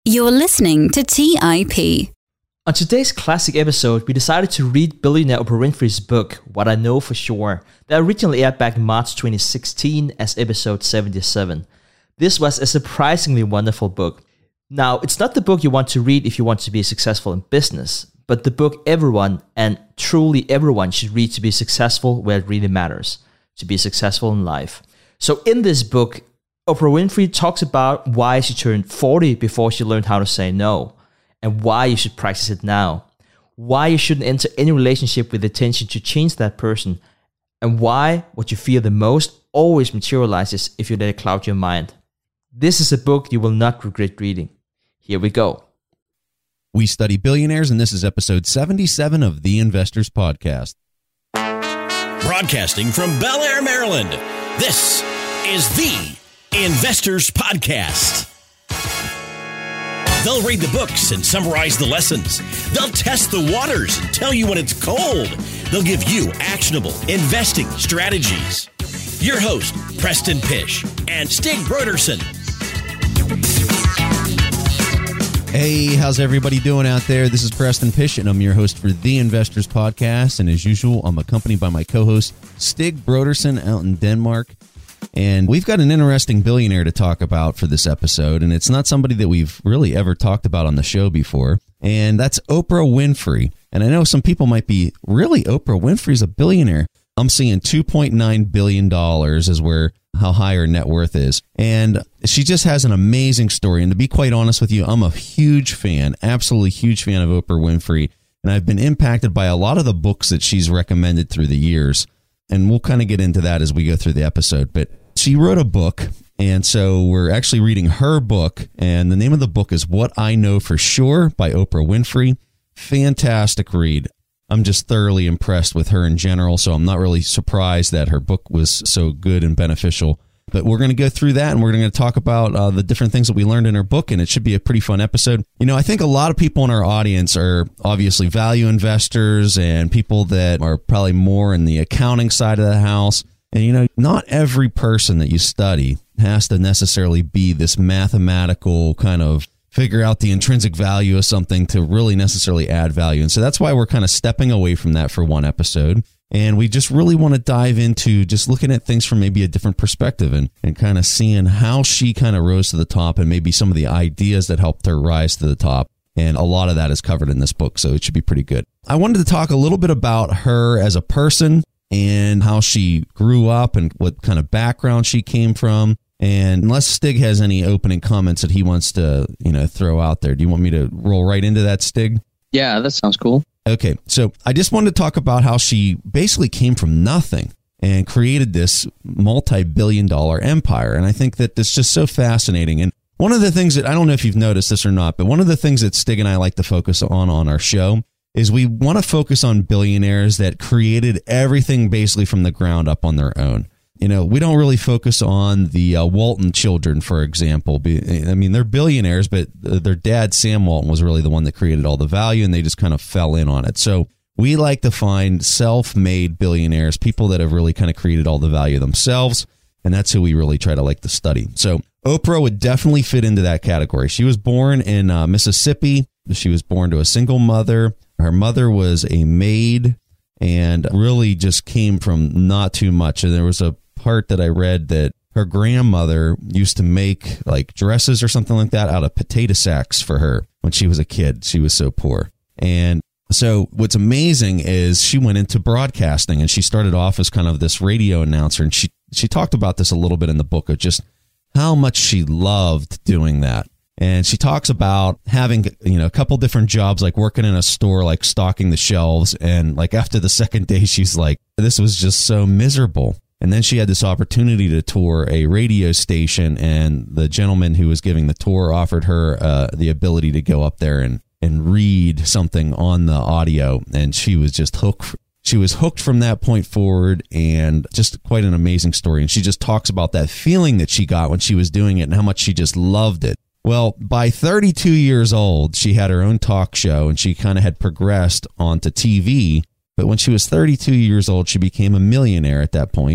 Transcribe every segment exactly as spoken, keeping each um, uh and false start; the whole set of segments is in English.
You're listening to T I P. On today's classic episode, we decided to read billionaire Oprah Winfrey's book, What I Know For Sure, that originally aired back in March twenty sixteen as episode seventy-seven. This was a surprisingly wonderful book. Now, it's not the book you want to read if you want to be successful in business, but the book everyone, and truly everyone, should read to be successful where it really matters, to be successful in life. So in this book, Oprah Winfrey talks about why she turned forty before she learned how to say no, and why you should practice it now, why you shouldn't enter any relationship with the intention to change that person, and why what you fear the most always materializes if you let it cloud your mind. This is a book you will not regret reading. Here we go. We study billionaires, and this is episode seventy-seven of The Investors Podcast. Broadcasting from Bel Air, Maryland, this is The Investors Podcast. They'll read the books and summarize the lessons. They'll test the waters and tell you when it's cold. They'll give you actionable investing strategies. Your host, Preston Pysh and Stig Brodersen. Hey, how's everybody doing out there? This is Preston Pysh, and I'm your host for The Investors Podcast. And as usual, I'm accompanied by my co-host, Stig Brodersen, out in Denmark. And we've got an interesting billionaire to talk about for this episode, and it's not somebody that we've really ever talked about on the show before, and that's Oprah Winfrey. And I know some people might be, really, Oprah Winfrey's a billionaire? I'm seeing two point nine billion dollars is where how high her net worth is. And she just has an amazing story. And to be quite honest with you, I'm a huge fan, absolutely huge fan of Oprah Winfrey, and I've been impacted by a lot of the books that she's recommended through the years. And we'll kind of get into that as we go through the episode. But she wrote a book, and so we're actually reading her book. And the name of the book is What I Know For Sure by Oprah Winfrey. Fantastic read. I'm just thoroughly impressed with her in general, so I'm not really surprised that her book was so good and beneficial. But we're going to go through that, and we're going to talk about uh, the different things that we learned in her book, and it should be a pretty fun episode. You know, I think a lot of people in our audience are obviously value investors and people that are probably more in the accounting side of the house. And, you know, not every person that you study has to necessarily be this mathematical kind of figure out the intrinsic value of something to really necessarily add value. And so that's why we're kind of stepping away from that for one episode. And we just really want to dive into just looking at things from maybe a different perspective and, and kind of seeing how she kind of rose to the top and maybe some of the ideas that helped her rise to the top. And a lot of that is covered in this book, so it should be pretty good. I wanted to talk a little bit about her as a person and how she grew up and what kind of background she came from. And unless Stig has any opening comments that he wants to, you know, throw out there, do you want me to roll right into that, Stig? Yeah, that sounds cool. Okay, so I just wanted to talk about how she basically came from nothing and created this multi-billion dollar empire. And I think that it's just so fascinating. And one of the things that, I don't know if you've noticed this or not, but one of the things that Stig and I like to focus on on our show is we want to focus on billionaires that created everything basically from the ground up on their own. You know, we don't really focus on the uh, Walton children, for example. I mean, they're billionaires, but their dad, Sam Walton, was really the one that created all the value, and they just kind of fell in on it. So we like to find self-made billionaires, people that have really kind of created all the value themselves, and that's who we really try to like to study. So Oprah would definitely fit into that category. She was born in uh, Mississippi. She was born to a single mother. Her mother was a maid and really just came from not too much. And there was a part that I read that her grandmother used to make like dresses or something like that out of potato sacks for her when she was a kid. She was so poor. And so what's amazing is she went into broadcasting, and she started off as kind of this radio announcer. And she, she talked about this a little bit in the book of just how much she loved doing that. And she talks about having, you know, a couple different jobs, like working in a store, like stocking the shelves. And like after the second day, she's like, this was just so miserable. And then she had this opportunity to tour a radio station, and the gentleman who was giving the tour offered her uh, the ability to go up there and, and read something on the audio. And she was just hooked. She was hooked from that point forward, and just quite an amazing story. And she just talks about that feeling that she got when she was doing it and how much she just loved it. Well, by thirty-two years old, she had her own talk show, and she kind of had progressed onto T V. But when she was thirty-two years old, she became a millionaire at that point.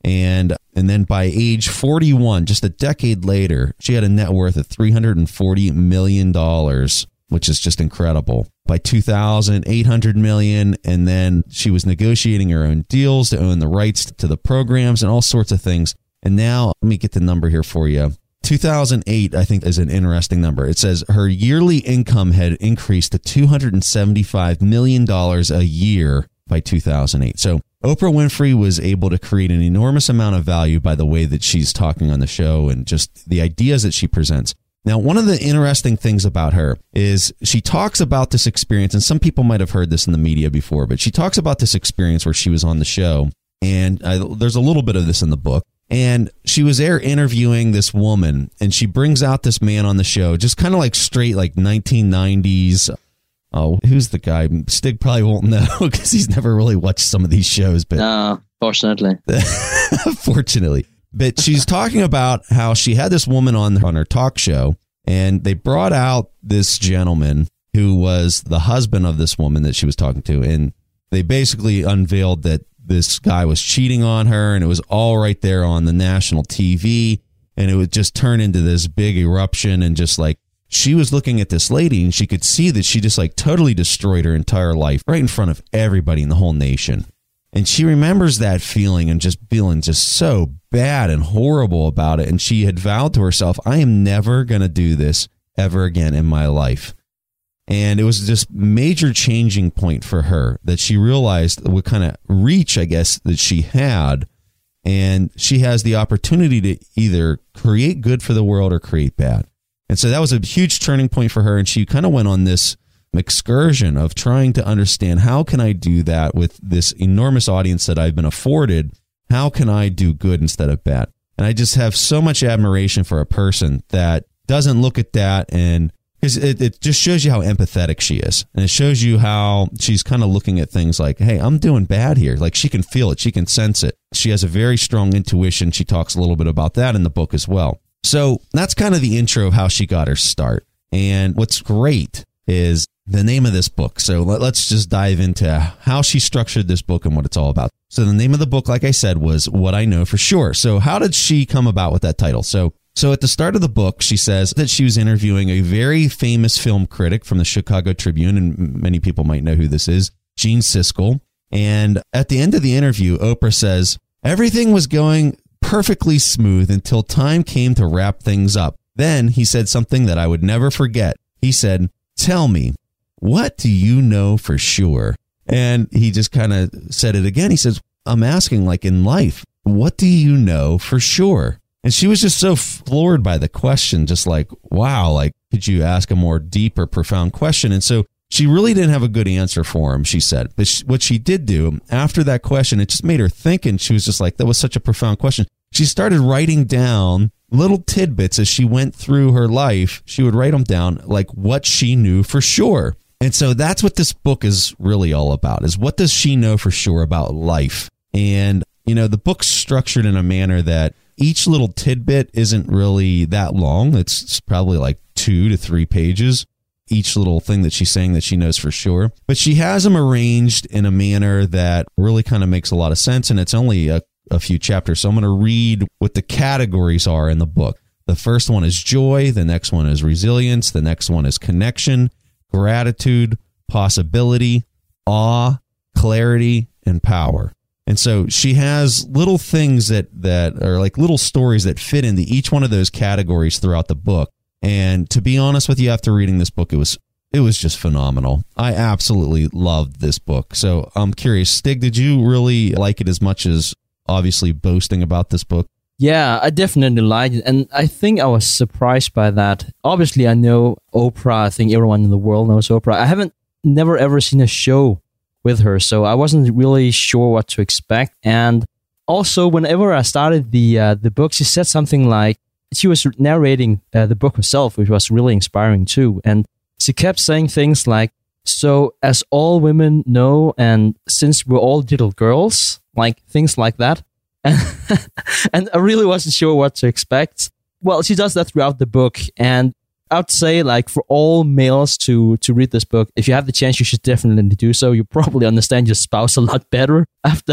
And and then by age forty-one, just a decade later, she had a net worth of three hundred forty million dollars, which is just incredible. By two thousand, eight hundred million dollars, and then she was negotiating her own deals to own the rights to the programs and all sorts of things. And now, let me get the number here for you. two thousand eight, I think, is an interesting number. It says her yearly income had increased to two hundred seventy-five million dollars a year by two thousand eight. So Oprah Winfrey was able to create an enormous amount of value by the way that she's talking on the show and just the ideas that she presents. Now, one of the interesting things about her is she talks about this experience, and some people might have heard this in the media before, but she talks about this experience where she was on the show, and I, there's a little bit of this in the book. And she was there interviewing this woman, and she brings out this man on the show, just kind of like straight like nineteen nineties. Oh, who's the guy? Stig probably won't know because he's never really watched some of these shows. But no, fortunately. Fortunately. But she's talking about how she had this woman on, on her talk show, and they brought out this gentleman who was the husband of this woman that she was talking to. And they basically unveiled that this guy was cheating on her, and it was all right there on the national T V. And it would just turn into this big eruption, and just like, she was looking at this lady and she could see that she just like totally destroyed her entire life right in front of everybody in the whole nation. And she remembers that feeling and just feeling just so bad and horrible about it. And she had vowed to herself, I am never going to do this ever again in my life. And it was this major changing point for her that she realized what kind of reach, I guess, that she had. And she has the opportunity to either create good for the world or create bad. And so that was a huge turning point for her. And she kind of went on this excursion of trying to understand, how can I do that with this enormous audience that I've been afforded? How can I do good instead of bad? And I just have so much admiration for a person that doesn't look at that, and because it, it just shows you how empathetic she is. And it shows you how she's kind of looking at things like, hey, I'm doing bad here. Like, she can feel it. She can sense it. She has a very strong intuition. She talks a little bit about that in the book as well. So that's kind of the intro of how she got her start. And what's great is the name of this book. So let, let's just dive into how she structured this book and what it's all about. So the name of the book, like I said, was What I Know for Sure. So how did she come about with that title? So So at the start of the book, she says that she was interviewing a very famous film critic from the Chicago Tribune, and many people might know who this is, Gene Siskel. And at the end of the interview, Oprah says, everything was going perfectly smooth until time came to wrap things up. Then he said something that I would never forget. He said, tell me, what do you know for sure? And he just kind of said it again. He says, I'm asking, like in life, what do you know for sure? And she was just so floored by the question, just like, wow, like, could you ask a more deep or profound question? And so she really didn't have a good answer for him, she said. But she, what she did do after that question, it just made her think, and she was just like, that was such a profound question. She started writing down little tidbits as she went through her life. She would write them down, like what she knew for sure. And so that's what this book is really all about, is what does she know for sure about life? And, you know, the book's structured in a manner that each little tidbit isn't really that long. It's, it's probably like two to three pages, each little thing that she's saying that she knows for sure. But she has them arranged in a manner that really kind of makes a lot of sense. And it's only a, a few chapters. So I'm going to read what the categories are in the book. The first one is joy. The next one is resilience. The next one is connection, gratitude, possibility, awe, clarity, and power. And so she has little things that, that are like little stories that fit into each one of those categories throughout the book. And to be honest with you, after reading this book, it was it was just phenomenal. I absolutely loved this book. So I'm curious, Stig, did you really like it as much as obviously boasting about this book? Yeah, I definitely liked it. And I think I was surprised by that. Obviously, I know Oprah. I think everyone in the world knows Oprah. I haven't never ever seen a show with her, so I wasn't really sure what to expect. And also, whenever I started the uh, the book, she said something like, she was narrating uh, the book herself, which was really inspiring too. And she kept saying things like, so as all women know, and since we're all little girls, like things like that. And, and I really wasn't sure what to expect. Well, she does that throughout the book. And I'd say like for all males to to read this book, if you have the chance, you should definitely do so. You probably understand your spouse a lot better after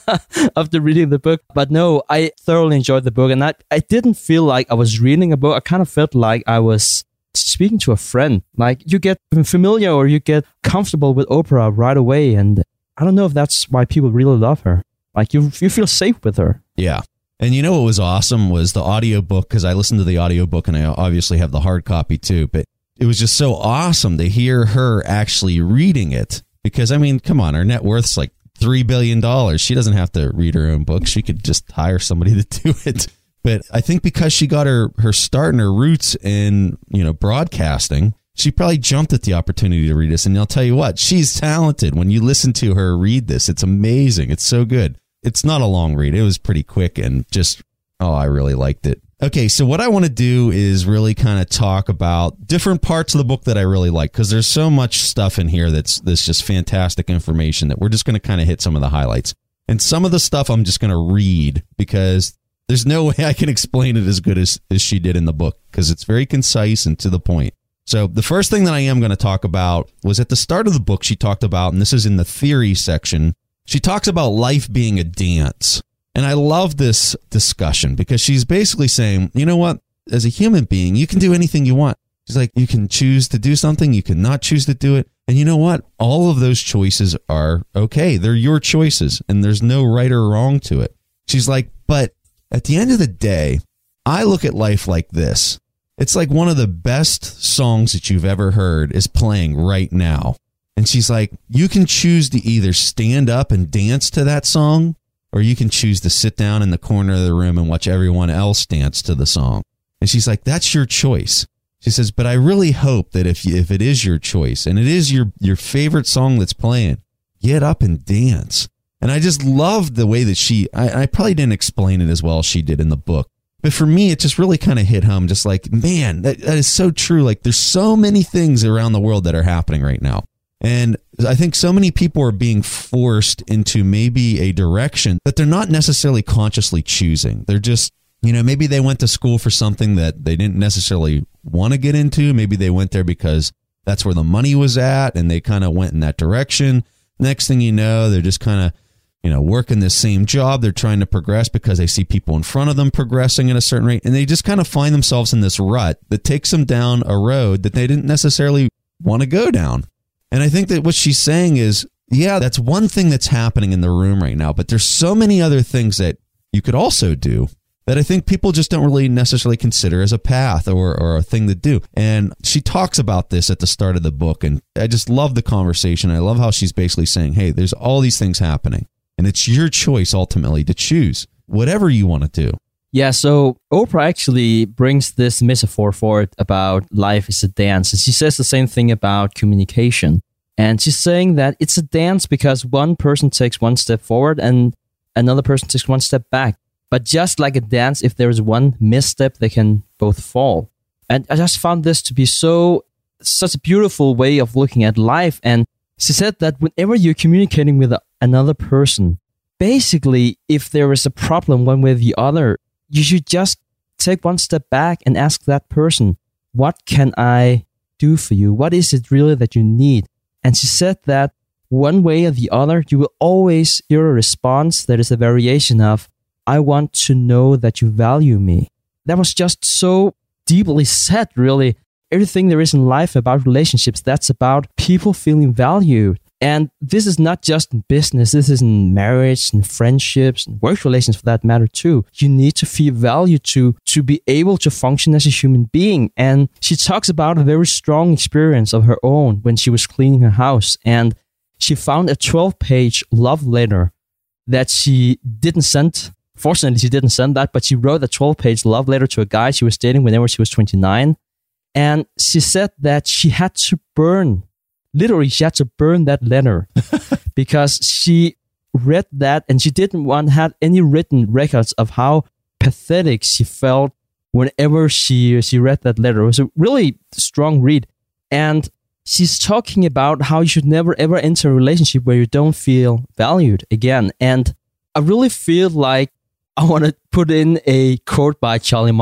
after reading the book. But no, I thoroughly enjoyed the book, and I, I didn't feel like I was reading a book. I kind of felt like I was speaking to a friend. Like you get familiar or you get comfortable with Oprah right away, and I don't know if that's why people really love her. Like you you feel safe with her. Yeah. And you know what was awesome was the audiobook, because I listened to the audiobook and I obviously have the hard copy too, but it was just so awesome to hear her actually reading it. Because, I mean, come on, her net worth's like three billion dollars. She doesn't have to read her own book. She could just hire somebody to do it. But I think because she got her, her start and her roots in, you know, broadcasting, she probably jumped at the opportunity to read this. And I'll tell you what, she's talented. When you listen to her read this, it's amazing. It's so good. It's not a long read. It was pretty quick and just, oh, I really liked it. Okay, so what I want to do is really kind of talk about different parts of the book that I really like, because there's so much stuff in here that's, that's just fantastic information that we're just going to kind of hit some of the highlights. And some of the stuff I'm just going to read because there's no way I can explain it as good as, as she did in the book, because it's very concise and to the point. So the first thing that I am going to talk about was at the start of the book, she talked about, and this is in the theory section, she talks about life being a dance. And I love this discussion because she's basically saying, you know what, as a human being, you can do anything you want. She's like, you can choose to do something, you can not choose to do it. And you know what? All of those choices are okay. They're your choices and there's no right or wrong to it. She's like, but at the end of the day, I look at life like this. It's like one of the best songs that you've ever heard is playing right now. And she's like, you can choose to either stand up and dance to that song, or you can choose to sit down in the corner of the room and watch everyone else dance to the song. And she's like, that's your choice. She says, but I really hope that if you, if it is your choice and it is your, your favorite song that's playing, get up and dance. And I just loved the way that she, I, I probably didn't explain it as well as she did in the book. But for me, it just really kind of hit home. Just like, man, that, that is so true. Like there's so many things around the world that are happening right now. And I think so many people are being forced into maybe a direction that they're not necessarily consciously choosing. They're just, you know, maybe they went to school for something that they didn't necessarily want to get into. Maybe they went there because that's where the money was at and they kind of went in that direction. Next thing you know, they're just kind of, you know, working this same job. They're trying to progress because they see people in front of them progressing at a certain rate. And they just kind of find themselves in this rut that takes them down a road that they didn't necessarily want to go down. And I think that what she's saying is, yeah, that's one thing that's happening in the room right now, but there's so many other things that you could also do that I think people just don't really necessarily consider as a path or, or a thing to do. And she talks about this at the start of the book, and I just love the conversation. I love how she's basically saying, hey, there's all these things happening, and it's your choice ultimately to choose whatever you want to do. Yeah, so Oprah actually brings this metaphor forward about life is a dance. And she says the same thing about communication. And she's saying that it's a dance because one person takes one step forward and another person takes one step back. But just like a dance, if there is one misstep, they can both fall. And I just found this to be so, such a beautiful way of looking at life. And she said that whenever you're communicating with another person, basically, if there is a problem one way or the other, you should just take one step back and ask that person, what can I do for you? What is it really that you need? And she said that one way or the other, you will always hear a response that is a variation of, I want to know that you value me. That was just so deeply said, really. Everything there is in life about relationships, that's about people feeling valued. And this is not just in business, this is in marriage and friendships and work relations for that matter too. You need to feel valued to, to be able to function as a human being. And she talks about a very strong experience of her own when she was cleaning her house. And she found a twelve-page love letter that she didn't send. Fortunately, she didn't send that, but she wrote a twelve-page love letter to a guy she was dating whenever she was twenty-nine. And she said that she had to burn Literally, she had to burn that letter because she read that and she didn't want to have any written records of how pathetic she felt whenever she she read that letter. It was a really strong read. And she's talking about how you should never ever enter a relationship where you don't feel valued again. And I really feel like I want to put in a quote by Charlie Munger.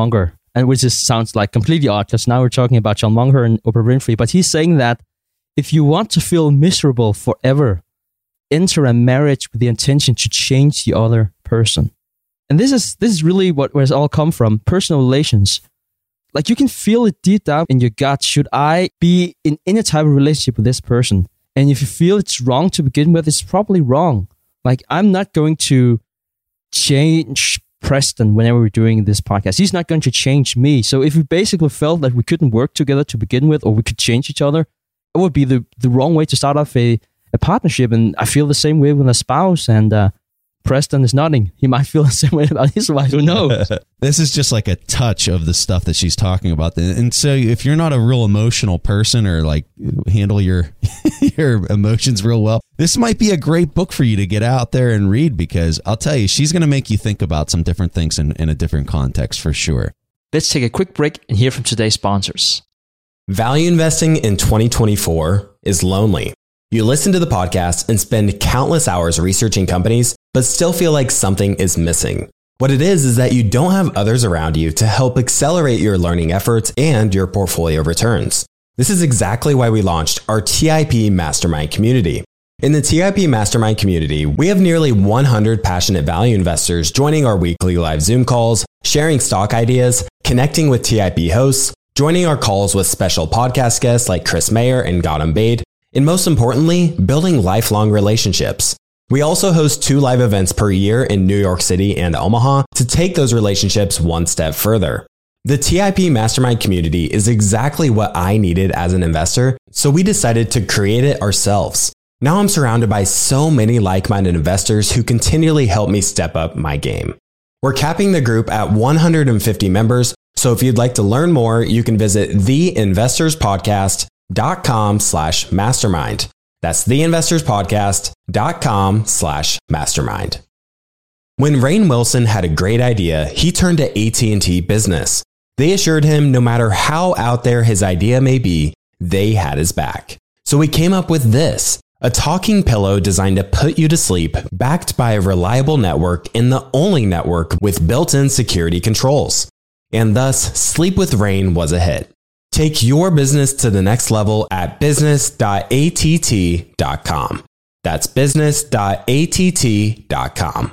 and which just sounds like completely odd because now we're talking about John Munger and Oprah Winfrey, but he's saying that if you want to feel miserable forever, enter a marriage with the intention to change the other person. And this is this is really what where it's all come from, personal relations. Like you can feel it deep down in your gut. Should I be in any type of relationship with this person? And if you feel it's wrong to begin with, it's probably wrong. Like I'm not going to change Preston whenever we're doing this podcast. He's not going to change me. So if we basically felt that we couldn't work together to begin with, or we could change each other, it would be the, the wrong way to start off a, a partnership. And I feel the same way with a spouse. And uh, Preston is nodding. He might feel the same way about his wife. Who knows? This is just like a touch of the stuff that she's talking about. And so if you're not a real emotional person or like handle your your emotions real well, this might be a great book for you to get out there and read, because I'll tell you, she's going to make you think about some different things in, in a different context for sure. Let's take a quick break and hear from today's sponsors. Value investing in twenty twenty-four is lonely. You listen to the podcast and spend countless hours researching companies, but still feel like something is missing. What it is is that you don't have others around you to help accelerate your learning efforts and your portfolio returns. This is exactly why we launched our T I P Mastermind community. In the T I P Mastermind community, we have nearly one hundred passionate value investors joining our weekly live Zoom calls, sharing stock ideas, connecting with T I P hosts, joining our calls with special podcast guests like Chris Mayer and Gautam Baid, and most importantly, building lifelong relationships. We also host two live events per year in New York City and Omaha to take those relationships one step further. The T I P Mastermind community is exactly what I needed as an investor, so we decided to create it ourselves. Now I'm surrounded by so many like-minded investors who continually help me step up my game. We're capping the group at one hundred fifty members, so if you'd like to learn more, you can visit theinvestorspodcast.com slash mastermind. That's theinvestorspodcast.com slash mastermind. When Rainn Wilson had a great idea, he turned to A T and T Business. They assured him no matter how out there his idea may be, they had his back. So he came up with this, a talking pillow designed to put you to sleep, backed by a reliable network and the only network with built-in security controls. And thus, Sleep with Rainn was a hit. Take your business to the next level at business dot a t t dot com. That's business dot a t t dot com.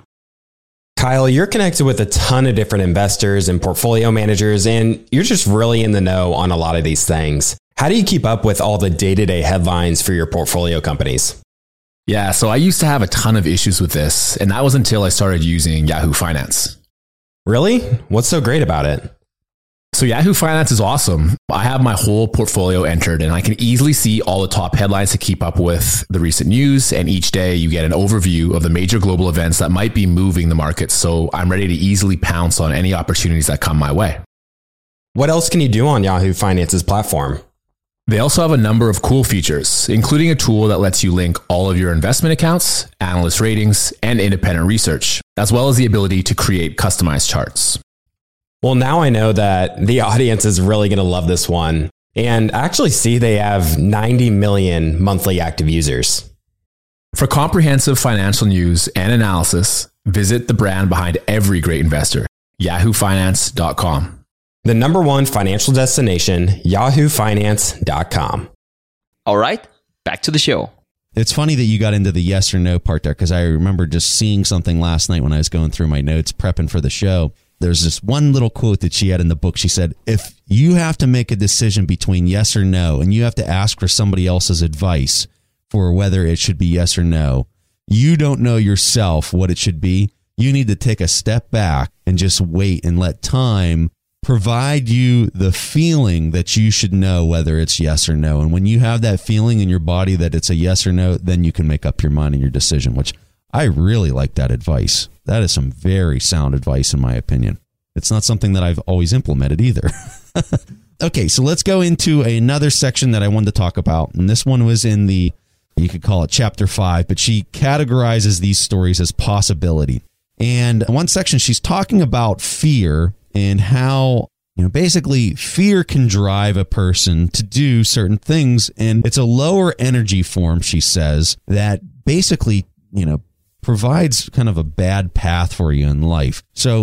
Kyle, you're connected with a ton of different investors and portfolio managers, and you're just really in the know on a lot of these things. How do you keep up with all the day-to-day headlines for your portfolio companies? Yeah, so I used to have a ton of issues with this, and that was until I started using Yahoo Finance. Really? What's so great about it? So Yahoo Finance is awesome. I have my whole portfolio entered and I can easily see all the top headlines to keep up with the recent news. And each day you get an overview of the major global events that might be moving the market. So I'm ready to easily pounce on any opportunities that come my way. What else can you do on Yahoo Finance's platform? They also have a number of cool features, including a tool that lets you link all of your investment accounts, analyst ratings, and independent research, as well as the ability to create customized charts. Well, now I know that the audience is really going to love this one. And I actually see they have ninety million monthly active users. For comprehensive financial news and analysis, visit the brand behind every great investor, yahoo finance dot com. The number one financial destination, yahoo finance dot com. All right, back to the show. It's funny that you got into the yes or no part there, because I remember just seeing something last night when I was going through my notes, prepping for the show. There's this one little quote that she had in the book. She said, if you have to make a decision between yes or no, and you have to ask for somebody else's advice for whether it should be yes or no, you don't know yourself what it should be. You need to take a step back and just wait and let time provide you the feeling that you should know whether it's yes or no. And when you have that feeling in your body that it's a yes or no, then you can make up your mind and your decision, which I really like that advice. That is some very sound advice, in my opinion. It's not something that I've always implemented either. Okay, so let's go into another section that I wanted to talk about. And this one was in the, you could call it chapter five, but she categorizes these stories as possibility. And in one section, she's talking about fear and how, you know, basically fear can drive a person to do certain things. And it's a lower energy form, she says, that basically, you know, provides kind of a bad path for you in life. So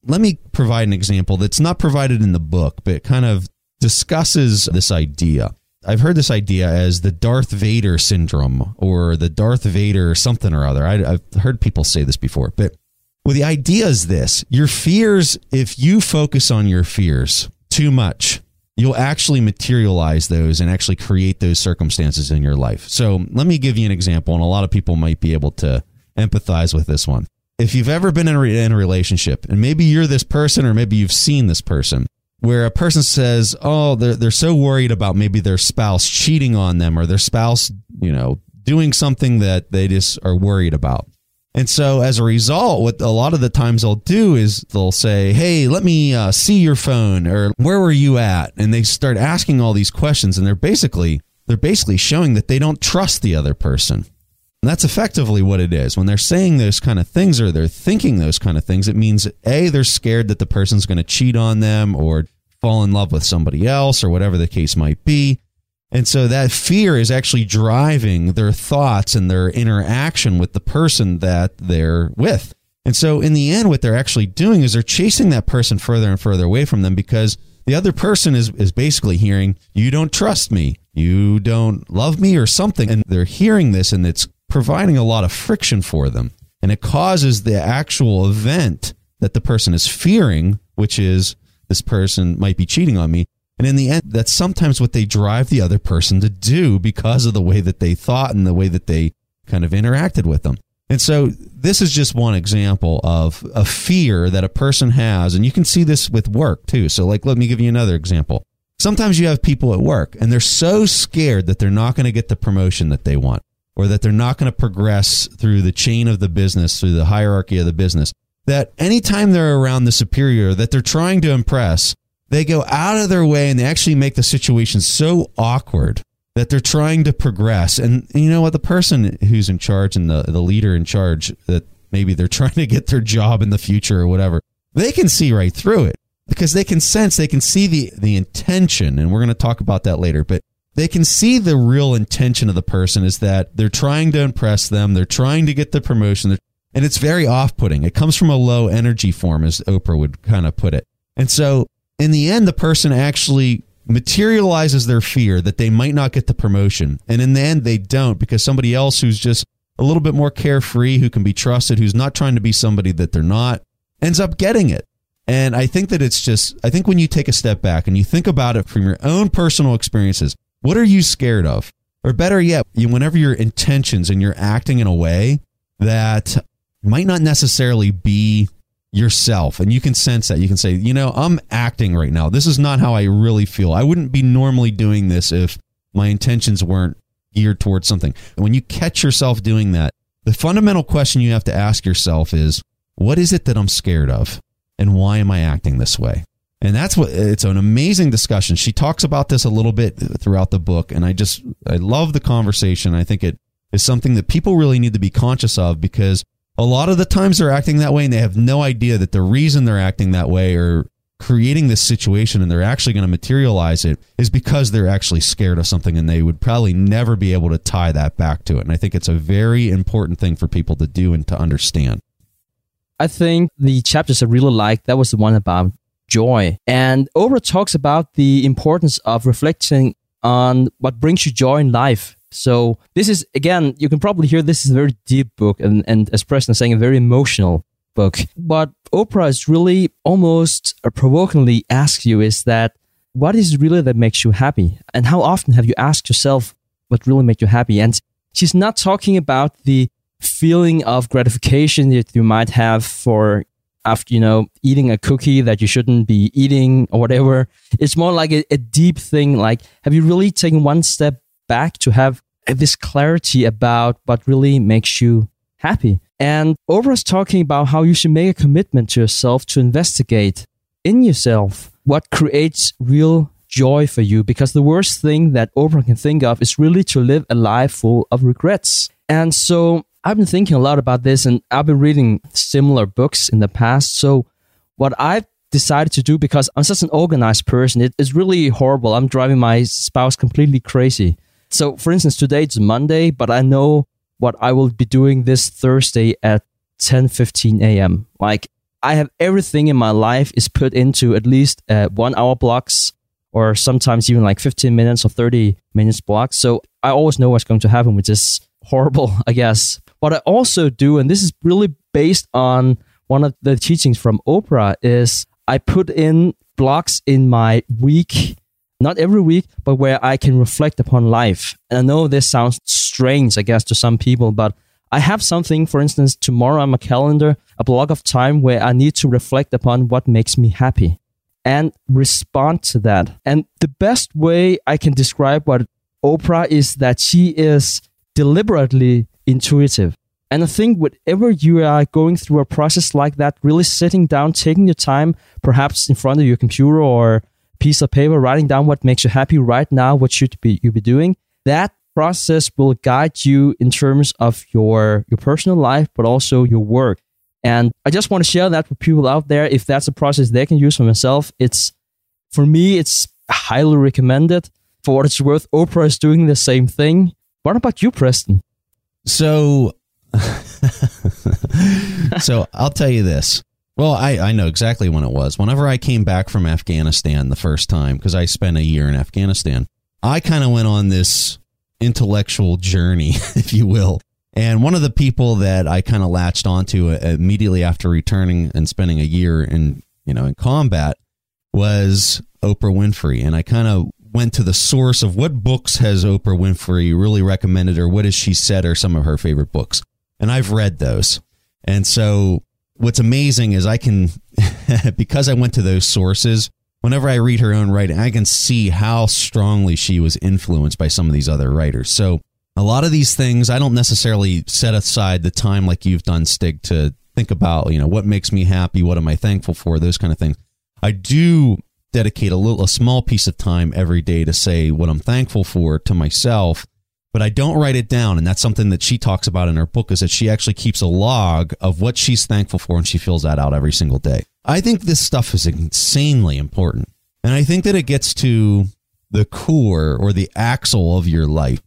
let me provide an example that's not provided in the book, but it kind of discusses this idea. I've heard this idea as the Darth Vader syndrome or the Darth Vader something or other. I, I've heard people say this before, but well, the idea is this. Your fears, if you focus on your fears too much, you'll actually materialize those and actually create those circumstances in your life. So let me give you an example, and a lot of people might be able to empathize with this one. If you've ever been in a, in a relationship, and maybe you're this person or maybe you've seen this person, where a person says, oh, they're, they're so worried about maybe their spouse cheating on them or their spouse, you know, doing something that they just are worried about. And so as a result, what a lot of the times they'll do is they'll say, hey, let me uh, see your phone, or where were you at? And they start asking all these questions, and they're basically they're basically showing that they don't trust the other person. And that's effectively what it is. When they're saying those kind of things or they're thinking those kind of things, it means, A, they're scared that the person's going to cheat on them or fall in love with somebody else or whatever the case might be. And so that fear is actually driving their thoughts and their interaction with the person that they're with. And so in the end, what they're actually doing is they're chasing that person further and further away from them, because the other person is, is basically hearing, you don't trust me, you don't love me or something. And they're hearing this, and it's providing a lot of friction for them. And it causes the actual event that the person is fearing, which is this person might be cheating on me. And in the end, that's sometimes what they drive the other person to do because of the way that they thought and the way that they kind of interacted with them. And so this is just one example of a fear that a person has. And you can see this with work too. So like, let me give you another example. Sometimes you have people at work and they're so scared that they're not going to get the promotion that they want, or that they're not going to progress through the chain of the business, through the hierarchy of the business, that anytime they're around the superior that they're trying to impress, they go out of their way and they actually make the situation so awkward that they're trying to progress. And you know what? The person who's in charge and the, the leader in charge, that maybe they're trying to get their job in the future or whatever, they can see right through it, because they can sense, they can see the, the intention. And we're going to talk about that later, but they can see the real intention of the person is that they're trying to impress them. They're trying to get the promotion. And it's very off-putting. It comes from a low energy form, as Oprah would kind of put it. And so in the end, the person actually materializes their fear that they might not get the promotion. And in the end, they don't, because somebody else who's just a little bit more carefree, who can be trusted, who's not trying to be somebody that they're not, ends up getting it. And I think that it's just, I think when you take a step back and you think about it from your own personal experiences, what are you scared of? Or better yet, you, whenever your intentions and you're acting in a way that might not necessarily be yourself, and you can sense that, you can say, you know, I'm acting right now. This is not how I really feel. I wouldn't be normally doing this if my intentions weren't geared towards something. And when you catch yourself doing that, the fundamental question you have to ask yourself is, what is it that I'm scared of? And why am I acting this way? And that's what, it's an amazing discussion. She talks about this a little bit throughout the book. And I just, I love the conversation. I think it is something that people really need to be conscious of, because a lot of the times they're acting that way and they have no idea that the reason they're acting that way or creating this situation and they're actually going to materialize it is because they're actually scared of something, and they would probably never be able to tie that back to it. And I think it's a very important thing for people to do and to understand. I think the chapters I really liked, that was the one about joy. And Oprah talks about the importance of reflecting on what brings you joy in life. So this is, again, you can probably hear this is a very deep book, and, and as Preston is saying, a very emotional book. But Oprah is really almost uh, provokingly asks you is that, what is really that makes you happy? And how often have you asked yourself what really makes you happy? And she's not talking about the feeling of gratification that you might have for after, you know, eating a cookie that you shouldn't be eating or whatever. It's more like a, a deep thing. Like, have you really taken one step back to have this clarity about what really makes you happy? And Oprah's talking about how you should make a commitment to yourself to investigate in yourself what creates real joy for you, because the worst thing that Oprah can think of is really to live a life full of regrets. And so I've been thinking a lot about this, and I've been reading similar books in the past. So what I've decided to do, because I'm such an organized person, it is really horrible. I'm driving my spouse completely crazy. So, for instance, today it's Monday, but I know what I will be doing this Thursday at ten fifteen a.m. Like, I have everything in my life is put into at least uh, one hour blocks, or sometimes even like fifteen minutes or thirty minutes blocks. So I always know what's going to happen, which is horrible, I guess. What I also do, and this is really based on one of the teachings from Oprah, is I put in blocks in my week, not every week, but where I can reflect upon life. And I know this sounds strange, I guess, to some people, but I have something, for instance, tomorrow on my calendar, a block of time where I need to reflect upon what makes me happy and respond to that. And the best way I can describe what Oprah is that she is deliberately intuitive. And I think whenever you are going through a process like that, really sitting down, taking your time, perhaps in front of your computer or piece of paper, writing down what makes you happy right now, what should be you be doing, that process will guide you in terms of your, your personal life, but also your work. And I just want to share that with people out there. If that's a process they can use for themselves, it's, for me, it's highly recommended. For what it's worth, Oprah is doing the same thing. What about you, Preston? So, so I'll tell you this. Well, I, I know exactly when it was. Whenever I came back from Afghanistan the first time, because I spent a year in Afghanistan, I kind of went on this intellectual journey, if you will. And one of the people that I kind of latched onto immediately after returning and spending a year in, you know, in combat was Oprah Winfrey. And I kind of went to the source of what books has Oprah Winfrey really recommended, or what has she said are some of her favorite books. And I've read those. And so what's amazing is I can, because I went to those sources, whenever I read her own writing, I can see how strongly she was influenced by some of these other writers. So a lot of these things, I don't necessarily set aside the time like you've done, Stig, to think about, you know, what makes me happy, what am I thankful for, those kind of things. I do dedicate a little, a small piece of time every day to say what I'm thankful for to myself, but I don't write it down. And that's something that she talks about in her book, is that she actually keeps a log of what she's thankful for, and she fills that out every single day. I think this stuff is insanely important. And I think that it gets to the core or the axle of your life.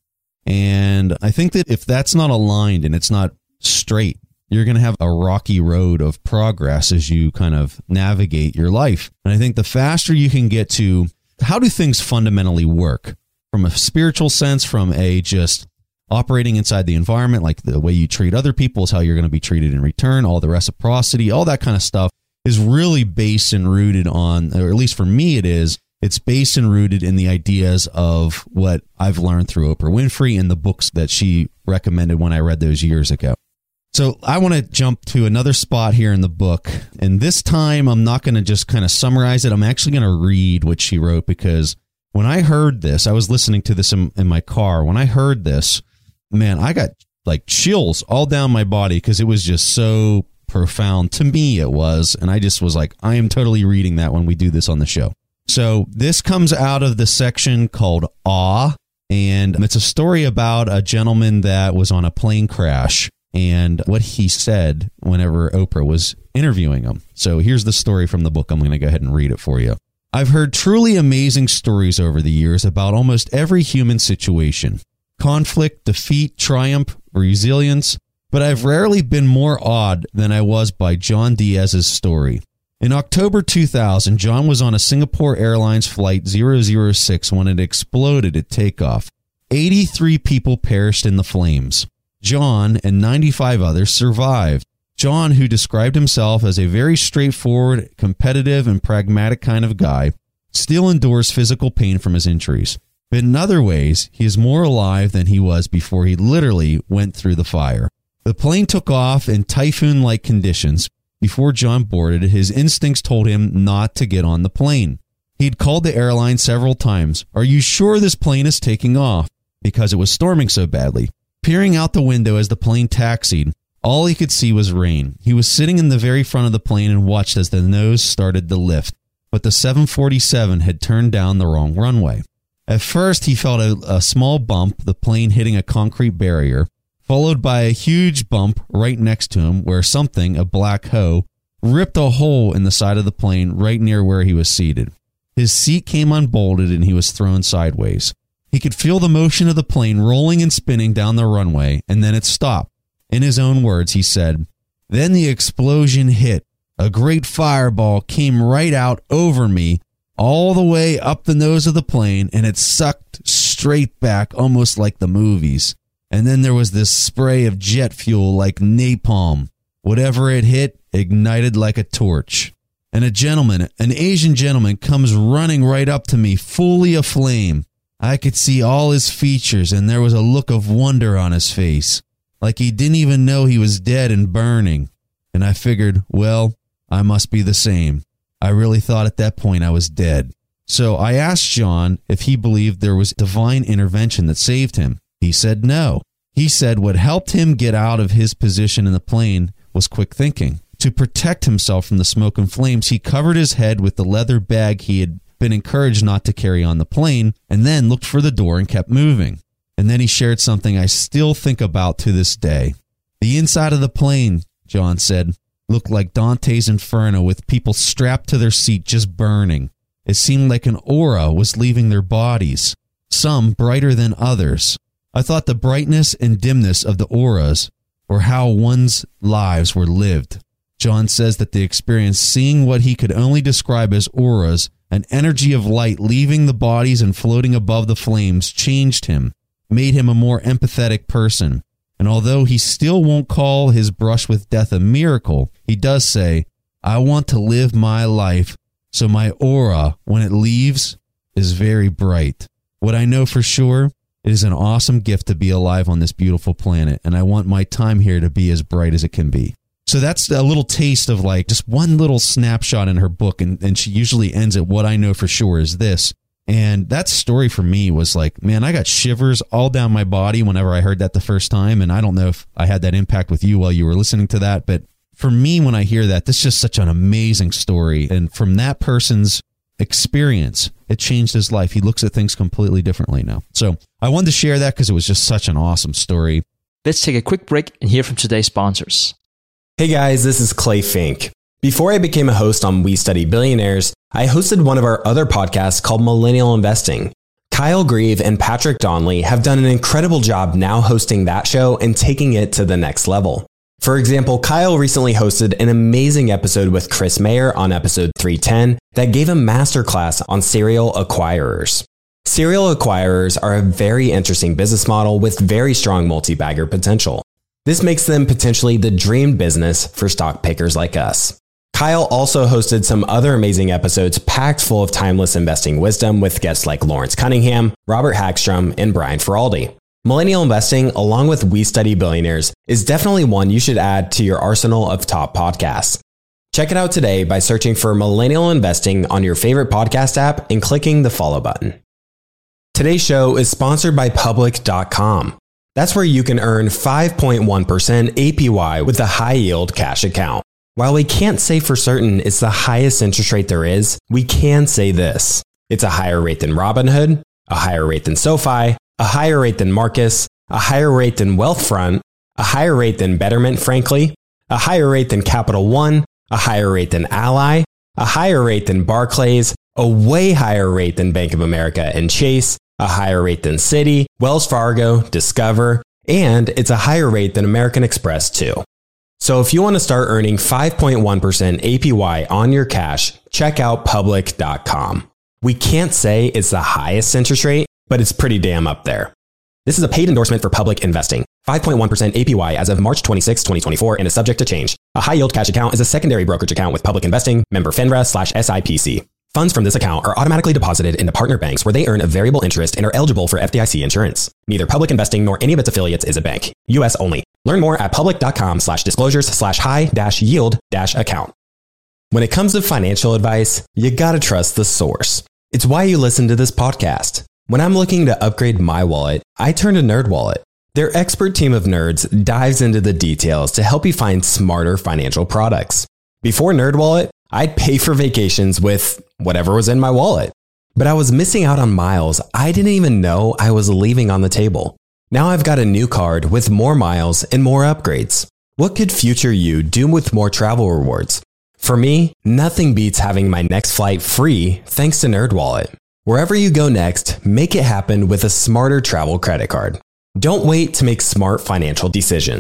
And I think that if that's not aligned and it's not straight, you're going to have a rocky road of progress as you kind of navigate your life. And I think the faster you can get to how do things fundamentally work from a spiritual sense, from a just operating inside the environment, like the way you treat other people is how you're going to be treated in return, all the reciprocity, all that kind of stuff is really based and rooted on, or at least for me it is, it's based and rooted in the ideas of what I've learned through Oprah Winfrey and the books that she recommended when I read those years ago. So I want to jump to another spot here in the book. And this time I'm not going to just kind of summarize it. I'm actually going to read what she wrote, because when I heard this, I was listening to this in, in my car. When I heard this, man, I got like chills all down my body, because it was just so profound. To me, it was. And I just was like, I am totally reading that when we do this on the show. So this comes out of the section called Awe, and it's a story about a gentleman that was on a plane crash and what he said whenever Oprah was interviewing him. So here's the story from the book. I'm going to go ahead and read it for you. I've heard truly amazing stories over the years about almost every human situation. Conflict, defeat, triumph, resilience, but I've rarely been more awed than I was by John Diaz's story. In October two thousand, John was on a Singapore Airlines flight zero zero six when it exploded at takeoff. eighty-three people perished in the flames. John and ninety-five others survived. John, who described himself as a very straightforward, competitive, and pragmatic kind of guy, still endures physical pain from his injuries. But in other ways, he is more alive than he was before he literally went through the fire. The plane took off in typhoon-like conditions. Before John boarded, his instincts told him not to get on the plane. He'd called the airline several times. Are you sure this plane is taking off? Because it was storming so badly. Peering out the window as the plane taxied, all he could see was rain. He was sitting in the very front of the plane and watched as the nose started to lift. But the seven forty-seven had turned down the wrong runway. At first, he felt a, a small bump, the plane hitting a concrete barrier, followed by a huge bump right next to him where something, a black hoe, ripped a hole in the side of the plane right near where he was seated. His seat came unbolted and he was thrown sideways. He could feel the motion of the plane rolling and spinning down the runway, and then it stopped. In his own words, he said, "Then the explosion hit. a great fireball came right out over me, all the way up the nose of the plane, and it sucked straight back, almost like the movies. And then there was this spray of jet fuel like napalm. Whatever it hit, ignited like a torch. And a gentleman, an Asian gentleman, comes running right up to me, fully aflame. I could see all his features, and there was a look of wonder on his face, like he didn't even know he was dead and burning. And I figured, well, I must be the same. I really thought at that point I was dead. So I asked John if he believed there was divine intervention that saved him. He said no. He said what helped him get out of his position in the plane was quick thinking. To protect himself from the smoke and flames, he covered his head with the leather bag he had been encouraged not to carry on the plane, and then looked for the door and kept moving. And then he shared something I still think about to this day. The inside of the plane, John said, looked like Dante's Inferno with people strapped to their seat just burning. It seemed like an aura was leaving their bodies, some brighter than others. I thought the brightness and dimness of the auras were how one's lives were lived. John says that the experience seeing what he could only describe as auras, an energy of light leaving the bodies and floating above the flames, changed him, made him a more empathetic person. And although he still won't call his brush with death a miracle, he does say, I want to live my life so my aura, when it leaves, is very bright. What I know for sure, it is an awesome gift to be alive on this beautiful planet, and I want my time here to be as bright as it can be. So that's a little taste of like just one little snapshot in her book, and, and she usually ends at what I know for sure is this. And that story for me was like, man, I got shivers all down my body whenever I heard that the first time, and I don't know if I had that impact with you while you were listening to that, but for me, when I hear that, this is just such an amazing story, and from that person's experience, it changed his life. He looks at things completely differently now. So I wanted to share that because it was just such an awesome story. Let's take a quick break and hear from today's sponsors. Hey guys, this is Clay Fink. Before I became a host on We Study Billionaires, I hosted one of our other podcasts called Millennial Investing. Kyle Grieve and Patrick Donnelly have done an incredible job now hosting that show and taking it to the next level. For example, Kyle recently hosted an amazing episode with Chris Mayer on episode three ten that gave a masterclass on serial acquirers. Serial acquirers are a very interesting business model with very strong multi-bagger potential. This makes them potentially the dream business for stock pickers like us. Kyle also hosted some other amazing episodes packed full of timeless investing wisdom with guests like Lawrence Cunningham, Robert Hagstrom, and Brian Feraldi. Millennial Investing, along with We Study Billionaires, is definitely one you should add to your arsenal of top podcasts. Check it out today by searching for Millennial Investing on your favorite podcast app and clicking the follow button. Today's show is sponsored by Public dot com. That's where you can earn five point one percent A P Y with a high-yield cash account. While we can't say for certain it's the highest interest rate there is, we can say this. It's a higher rate than Robinhood, a higher rate than SoFi, a higher rate than Marcus, a higher rate than Wealthfront, a higher rate than Betterment, frankly, a higher rate than Capital One, a higher rate than Ally, a higher rate than Barclays, a way higher rate than Bank of America and Chase, a higher rate than Citi, Wells Fargo, Discover, and it's a higher rate than American Express too. So if you want to start earning five point one percent A P Y on your cash, check out Public dot com. We can't say it's the highest interest rate, but it's pretty damn up there. This is a paid endorsement for Public Investing. five point one percent A P Y as of March twenty-sixth, twenty twenty-four and is subject to change. A high-yield cash account is a secondary brokerage account with Public Investing, member FINRA slash S I P C. Funds from this account are automatically deposited into partner banks where they earn a variable interest and are eligible for F D I C insurance. Neither Public Investing nor any of its affiliates is a bank. U S only. Learn more at public dot com slash disclosures slash high dash yield dash account. When it comes to financial advice, you gotta trust the source. It's why you listen to this podcast. When I'm looking to upgrade my wallet, I turn to NerdWallet. Their expert team of nerds dives into the details to help you find smarter financial products. Before NerdWallet, I'd pay for vacations with whatever was in my wallet. But I was missing out on miles I didn't even know I was leaving on the table. Now I've got a new card with more miles and more upgrades. What could future you do with more travel rewards? For me, nothing beats having my next flight free thanks to NerdWallet. Wherever you go next, make it happen with a smarter travel credit card. Don't wait to make smart financial decisions.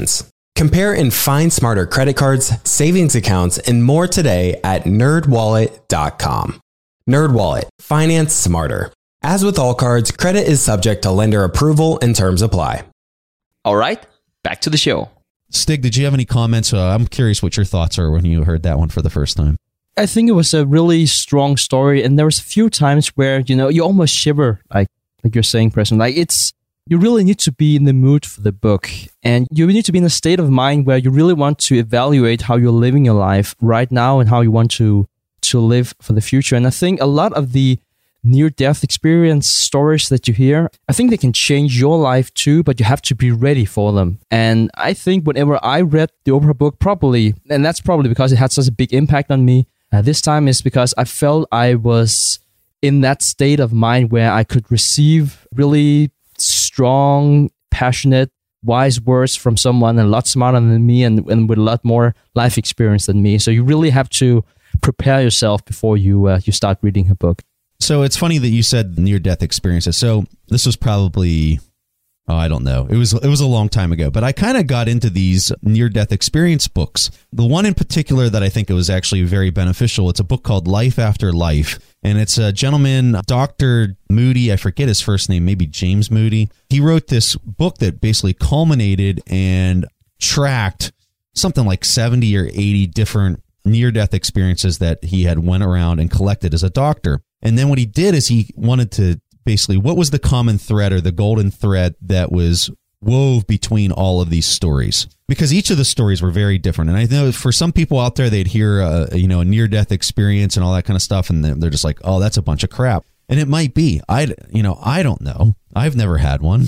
Compare and find smarter credit cards, savings accounts, and more today at nerd wallet dot com. NerdWallet. Finance smarter. As with all cards, credit is subject to lender approval and terms apply. All right, back to the show. Stig, did you have any comments? Uh, I'm curious what your thoughts are when you heard that one for the first time. I think it was a really strong story, and there was a few times where, you know, you almost shiver, like like you're saying, Preston. Like, it's, you really need to be in the mood for the book, and you need to be in a state of mind where you really want to evaluate how you're living your life right now and how you want to to live for the future. And I think a lot of the near-death experience stories that you hear, I think they can change your life too, but you have to be ready for them. And I think whenever I read the Oprah book, probably, and that's probably because it had such a big impact on me, uh, this time is because I felt I was in that state of mind where I could receive really strong, passionate, wise words from someone a lot smarter than me and, and with a lot more life experience than me. So you really have to prepare yourself before you uh, you start reading her book. So it's funny that you said near-death experiences. So this was probably, oh, I don't know. It was it was a long time ago, but I kind of got into these near-death experience books. The one in particular that I think it was actually very beneficial, it's a book called Life After Life. And it's a gentleman, Doctor Moody, I forget his first name, maybe James Moody. He wrote this book that basically culminated and tracked something like seventy or eighty different near-death experiences that he had went around and collected as a doctor. And then what he did is he wanted to basically, what was the common thread or the golden thread that was wove between all of these stories? Because each of the stories were very different. And I know for some people out there, they'd hear a, you know, a near-death experience and all that kind of stuff, and they're just like, oh, that's a bunch of crap. And it might be. I, you know, I don't know. I've never had one.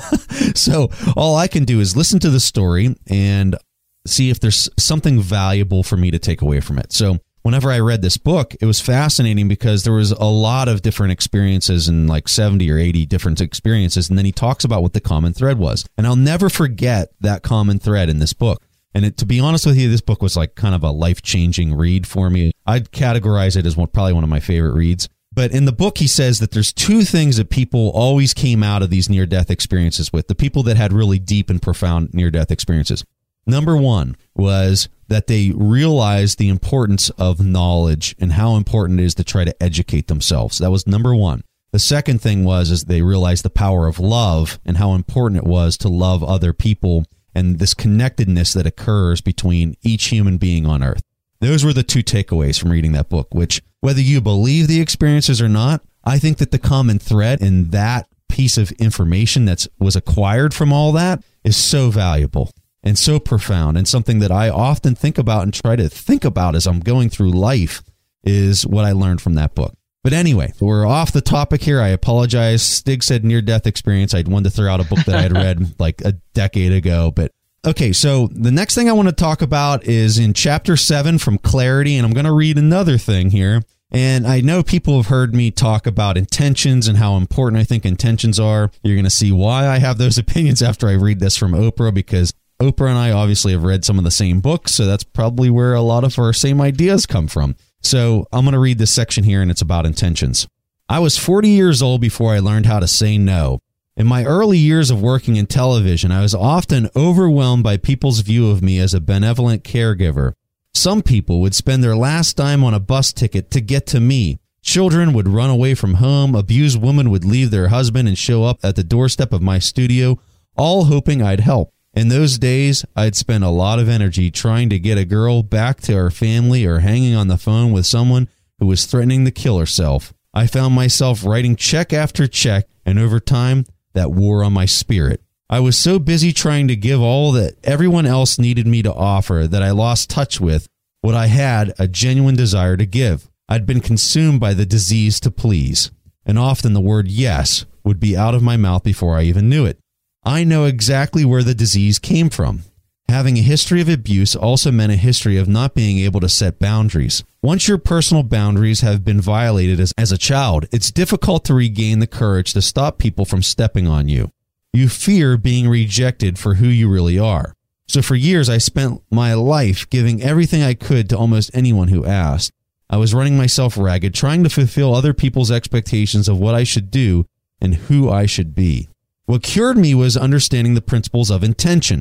So all I can do is listen to the story and see if there's something valuable for me to take away from it. So whenever I read this book, it was fascinating because there was a lot of different experiences and like seventy or eighty different experiences. And then he talks about what the common thread was. And I'll never forget that common thread in this book. And it, to be honest with you, this book was like kind of a life-changing read for me. I'd categorize it as one, probably one of my favorite reads. But in the book, he says that there's two things that people always came out of these near-death experiences with, the people that had really deep and profound near-death experiences. Number one was that they realized the importance of knowledge and how important it is to try to educate themselves. That was number one. The second thing was is they realized the power of love and how important it was to love other people and this connectedness that occurs between each human being on earth. Those were the two takeaways from reading that book, which whether you believe the experiences or not, I think that the common thread in that piece of information that was acquired from all that is so valuable and so profound, and something that I often think about and try to think about as I'm going through life is what I learned from that book. But anyway, we're off the topic here. I apologize. Stig said near-death experience. I'd wanted to throw out a book that I had read like a decade ago. But okay, so the next thing I want to talk about is in chapter seven from Clarity, and I'm going to read another thing here. And I know people have heard me talk about intentions and how important I think intentions are. You're going to see why I have those opinions after I read this from Oprah, because Oprah and I obviously have read some of the same books, so that's probably where a lot of our same ideas come from. So I'm going to read this section here, and it's about intentions. I was forty years old before I learned how to say no. In my early years of working in television, I was often overwhelmed by people's view of me as a benevolent caregiver. Some people would spend their last dime on a bus ticket to get to me. Children would run away from home. Abused women would leave their husband and show up at the doorstep of my studio, all hoping I'd help. In those days, I'd spend a lot of energy trying to get a girl back to her family or hanging on the phone with someone who was threatening to kill herself. I found myself writing check after check, and over time, that wore on my spirit. I was so busy trying to give all that everyone else needed me to offer that I lost touch with what I had a genuine desire to give. I'd been consumed by the disease to please, and often the word yes would be out of my mouth before I even knew it. I know exactly where the disease came from. Having a history of abuse also meant a history of not being able to set boundaries. Once your personal boundaries have been violated as, as a child, it's difficult to regain the courage to stop people from stepping on you. You fear being rejected for who you really are. So for years, I spent my life giving everything I could to almost anyone who asked. I was running myself ragged, trying to fulfill other people's expectations of what I should do and who I should be. What cured me was understanding the principles of intention.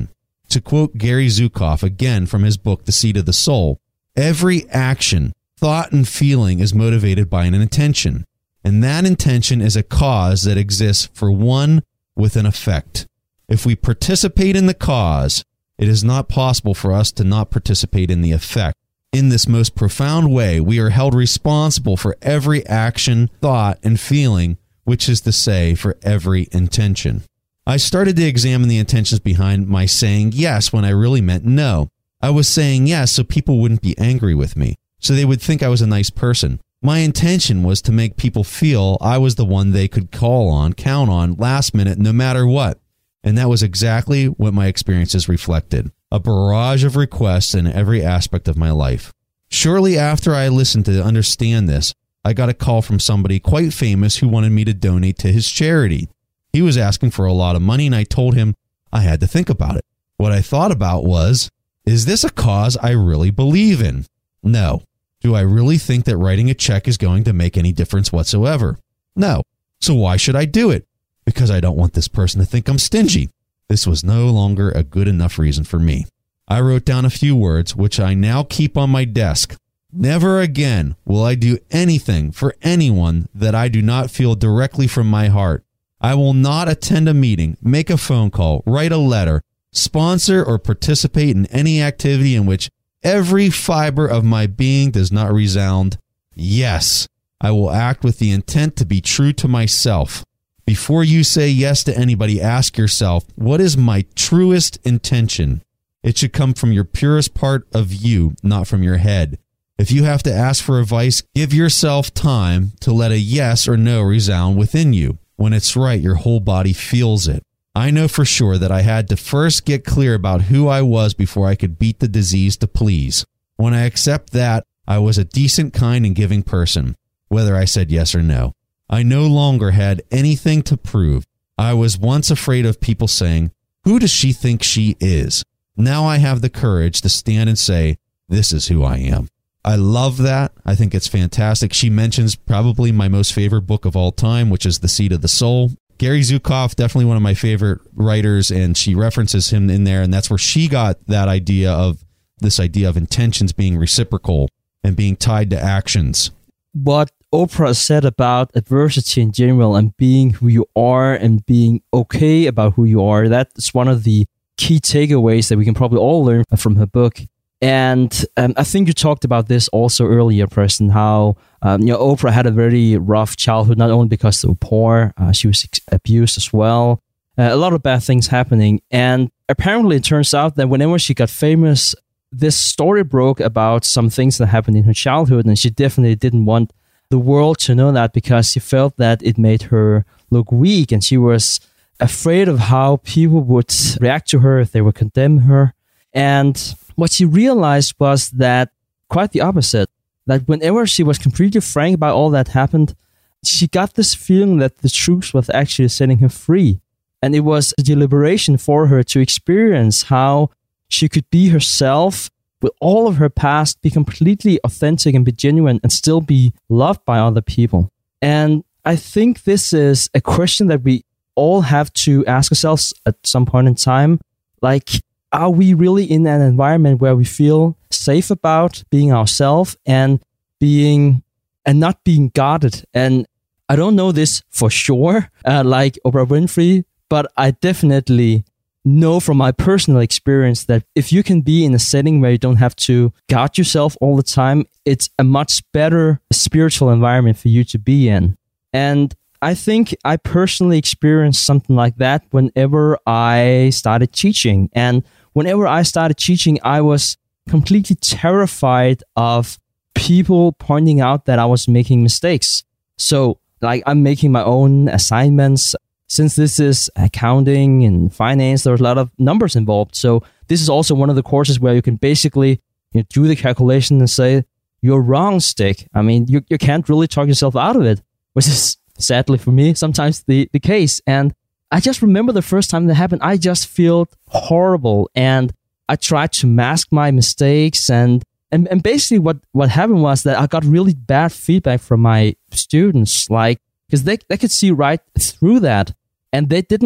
To quote Gary Zukav again from his book, The Seat of the Soul, every action, thought, and feeling is motivated by an intention. And that intention is a cause that exists for one with an effect. If we participate in the cause, it is not possible for us to not participate in the effect. In this most profound way, we are held responsible for every action, thought, and feeling, which is to say, for every intention. I started to examine the intentions behind my saying yes when I really meant no. I was saying yes so people wouldn't be angry with me, so they would think I was a nice person. My intention was to make people feel I was the one they could call on, count on, last minute, no matter what. And that was exactly what my experiences reflected. A barrage of requests in every aspect of my life. Shortly after I listened to understand this, I got a call from somebody quite famous who wanted me to donate to his charity. He was asking for a lot of money, and I told him I had to think about it. What I thought about was, is this a cause I really believe in? No. Do I really think that writing a check is going to make any difference whatsoever? No. So why should I do it? Because I don't want this person to think I'm stingy. This was no longer a good enough reason for me. I wrote down a few words, which I now keep on my desk. Never again will I do anything for anyone that I do not feel directly from my heart. I will not attend a meeting, make a phone call, write a letter, sponsor or participate in any activity in which every fiber of my being does not resound. Yes, I will act with the intent to be true to myself. Before you say yes to anybody, ask yourself, what is my truest intention? It should come from your purest part of you, not from your head. If you have to ask for advice, give yourself time to let a yes or no resound within you. When it's right, your whole body feels it. I know for sure that I had to first get clear about who I was before I could beat the disease to please. When I accept that, I was a decent, kind, and giving person, whether I said yes or no. I no longer had anything to prove. I was once afraid of people saying, who does she think she is? Now I have the courage to stand and say, this is who I am. I love that. I think it's fantastic. She mentions probably my most favorite book of all time, which is The Seat of the Soul. Gary Zukav, definitely one of my favorite writers, and she references him in there, and that's where she got that idea of this idea of intentions being reciprocal and being tied to actions. What Oprah said about adversity in general and being who you are and being okay about who you are, that's one of the key takeaways that we can probably all learn from her book. And um, I think you talked about this also earlier, Preston, how um, you know, Oprah had a very rough childhood, not only because they were poor, uh, she was ex- abused as well. Uh, a lot of bad things happening. And apparently it turns out that whenever she got famous, this story broke about some things that happened in her childhood, and she definitely didn't want the world to know that because she felt that it made her look weak, and she was afraid of how people would react to her if they would condemn her. And what she realized was that quite the opposite, that whenever she was completely frank about all that happened, she got this feeling that the truth was actually setting her free. And it was a deliberation for her to experience how she could be herself with all of her past, be completely authentic and be genuine and still be loved by other people. And I think this is a question that we all have to ask ourselves at some point in time. Like, are we really in an environment where we feel safe about being ourselves and being and not being guarded? And I don't know this for sure, uh, like Oprah Winfrey, but I definitely know from my personal experience that if you can be in a setting where you don't have to guard yourself all the time, it's a much better spiritual environment for you to be in. And I think I personally experienced something like that whenever I started teaching. And whenever I started teaching, I was completely terrified of people pointing out that I was making mistakes. So, like, I'm making my own assignments. Since this is accounting and finance, there's a lot of numbers involved. So this is also one of the courses where you can basically, you know, do the calculation and say, you're wrong, Stig. I mean, you, you can't really talk yourself out of it, which is sadly for me sometimes the, the case. And I just remember the first time that happened, I just felt horrible. And I tried to mask my mistakes. And, and, and basically what, what happened was that I got really bad feedback from my students, like, because they, they could see right through that. And they didn't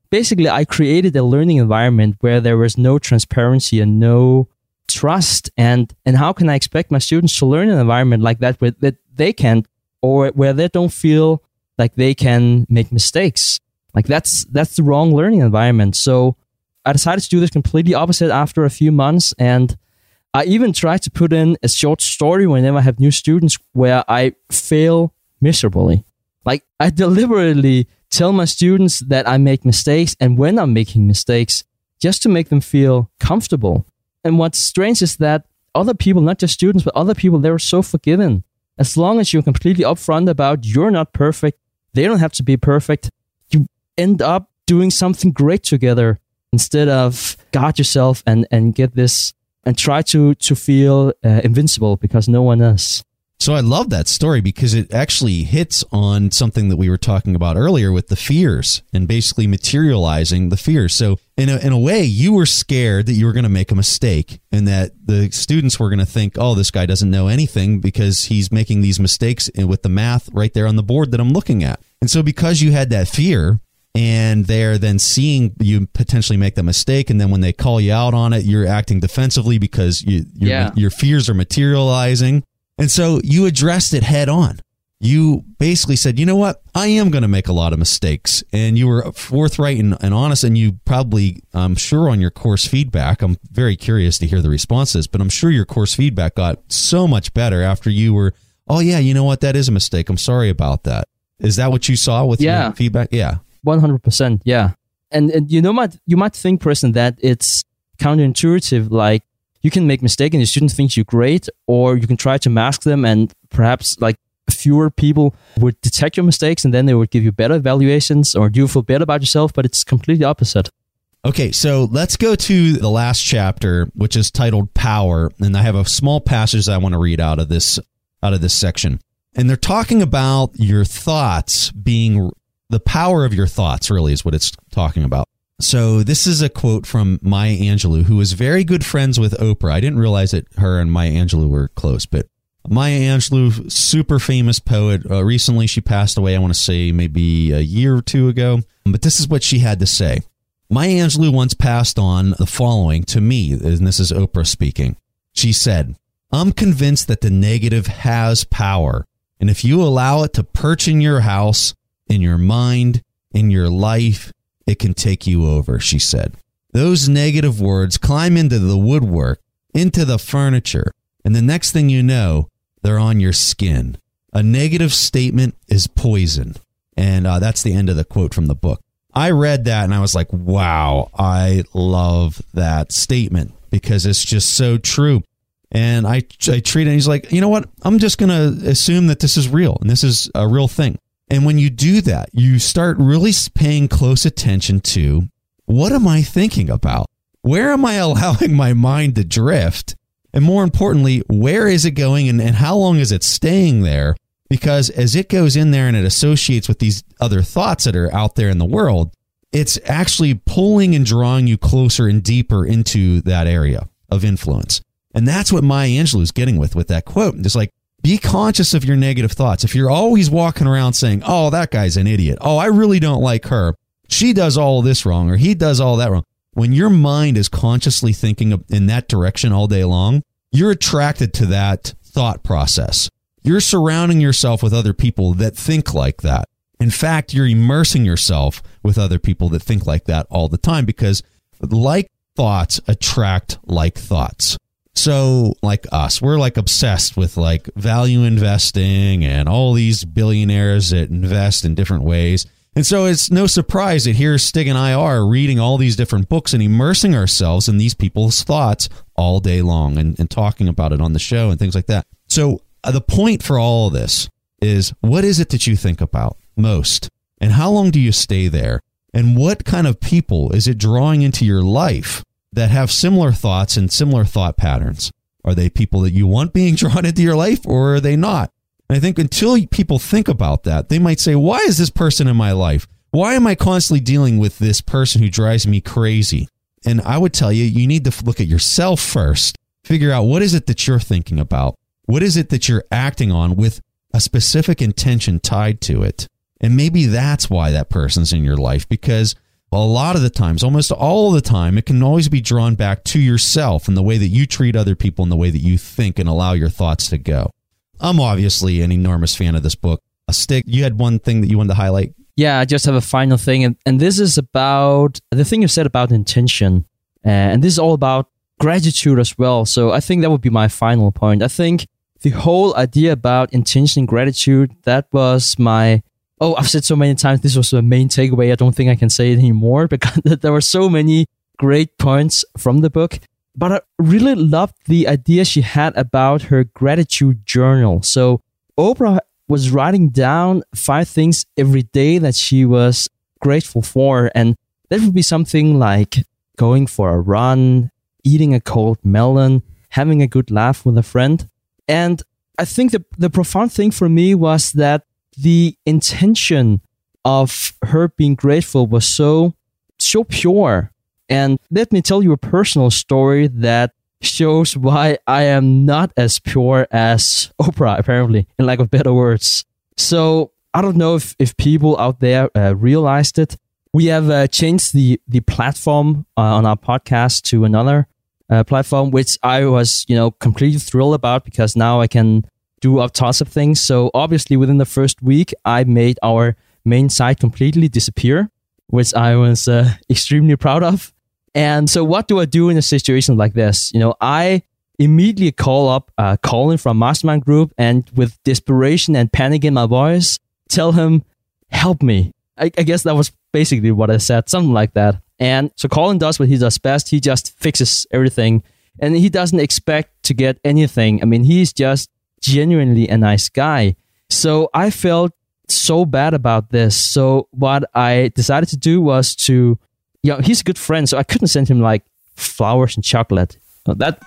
basically I created a learning environment where there was no transparency and no trust. And, and how can I expect my students to learn in an environment like that where that they can't, or where they don't feel like they can make mistakes? Like that's, that's the wrong learning environment. So I decided to do this completely opposite after a few months. And I even tried to put in a short story whenever I have new students where I fail miserably. Like I deliberately tell my students that I make mistakes and when I'm making mistakes, just to make them feel comfortable. And what's strange is that other people, not just students, but other people, they're so forgiving. As long as you're completely upfront about you're not perfect, they don't have to be perfect, you end up doing something great together instead of guard yourself and, and get this and try to, to feel uh, invincible because no one is. So I love that story because it actually hits on something that we were talking about earlier with the fears and basically materializing the fears. So in a, in a way, you were scared that you were going to make a mistake and that the students were going to think, oh, this guy doesn't know anything because he's making these mistakes with the math right there on the board that I'm looking at. And so because you had that fear and they're then seeing you potentially make that mistake, and then when they call you out on it, you're acting defensively because you, your, Yeah. your fears are materializing. And so you addressed it head on. You basically said, you know what? I am going to make a lot of mistakes. And you were forthright and, and honest. And you probably, I'm sure on your course feedback, I'm very curious to hear the responses, but I'm sure your course feedback got so much better after you were, oh yeah, you know what? That is a mistake. I'm sorry about that. Is that what you saw with Yeah. your feedback? Yeah. one hundred percent, yeah. And, and you know, might, you might think, Preston, that it's counterintuitive, like, you can make mistakes and your student thinks you're great, or you can try to mask them and perhaps like fewer people would detect your mistakes and then they would give you better evaluations or you feel better about yourself, but it's completely opposite. Okay, so let's go to the last chapter, which is titled Power, and I have a small passage that I want to read out of this out of this section. And they're talking about your thoughts being the power of your thoughts, really is what it's talking about. So this is a quote from Maya Angelou, who was very good friends with Oprah. I didn't realize that her and Maya Angelou were close, but Maya Angelou, super famous poet. Uh, recently, she passed away, I want to say maybe a year or two ago. But this is what she had to say. Maya Angelou once passed on the following to me, and this is Oprah speaking. She said, I'm convinced that the negative has power, and if you allow it to perch in your house, in your mind, in your life, it can take you over, she said. Those negative words climb into the woodwork, into the furniture, and the next thing you know, they're on your skin. A negative statement is poison. And uh, that's the end of the quote from the book. I read that and I was like, wow, I love that statement because it's just so true. And I, I treat it, and he's like, you know what? I'm just going to assume that this is real and this is a real thing. And when you do that, you start really paying close attention to, what am I thinking about? Where am I allowing my mind to drift? And more importantly, where is it going and, and how long is it staying there? Because as it goes in there and it associates with these other thoughts that are out there in the world, it's actually pulling and drawing you closer and deeper into that area of influence. And that's what Maya Angelou is getting with, with that quote. Just like, be conscious of your negative thoughts. If you're always walking around saying, oh, that guy's an idiot. Oh, I really don't like her. She does all this wrong, or he does all that wrong. When your mind is consciously thinking in that direction all day long, you're attracted to that thought process. You're surrounding yourself with other people that think like that. In fact, you're immersing yourself with other people that think like that all the time because like thoughts attract like thoughts. So like us, we're like obsessed with like value investing and all these billionaires that invest in different ways. And so it's no surprise that here Stig and I are reading all these different books and immersing ourselves in these people's thoughts all day long and, and talking about it on the show and things like that. So uh, the point for all of this is, what is it that you think about most? And how long do you stay there? And what kind of people is it drawing into your life that have similar thoughts and similar thought patterns? Are they people that you want being drawn into your life, or are they not? And I think until people think about that, they might say, why is this person in my life? Why am I constantly dealing with this person who drives me crazy? And I would tell you, you need to look at yourself first. Figure out, what is it that you're thinking about? What is it that you're acting on with a specific intention tied to it? And maybe that's why that person's in your life, because a lot of the times, almost all the time, it can always be drawn back to yourself and the way that you treat other people and the way that you think and allow your thoughts to go. I'm obviously an enormous fan of this book. A Stig, you had one thing that you wanted to highlight? Yeah, I just have a final thing. And, and this is about the thing you said about intention. Uh, and this is all about gratitude as well. So I think that would be my final point. I think the whole idea about intention and gratitude, that was my... Oh, I've said so many times this was the main takeaway. I don't think I can say it anymore because there were so many great points from the book. But I really loved the idea she had about her gratitude journal. So Oprah was writing down five things every day that she was grateful for. And that would be something like going for a run, eating a cold melon, having a good laugh with a friend. And I think the, the profound thing for me was that the intention of her being grateful was so, so pure. And let me tell you a personal story that shows why I am not as pure as Oprah, apparently, in lack of better words. So I don't know if, if people out there uh, realized it. We have uh, changed the, the platform uh, on our podcast to another uh, platform, which I was, you know, completely thrilled about because now I can do up tons of things. So obviously within the first week, I made our main site completely disappear, which I was uh, extremely proud of. And so what do I do in a situation like this? You know, I immediately call up uh, Colin from Mastermind Group and with desperation and panic in my voice, tell him, help me. I, I guess that was basically what I said, something like that. And so Colin does what he does best. He just fixes everything and he doesn't expect to get anything. I mean, he's just genuinely a nice guy. So I felt so bad about this. So what I decided to do was to, you know, he's a good friend, so I couldn't send him like flowers and chocolate. That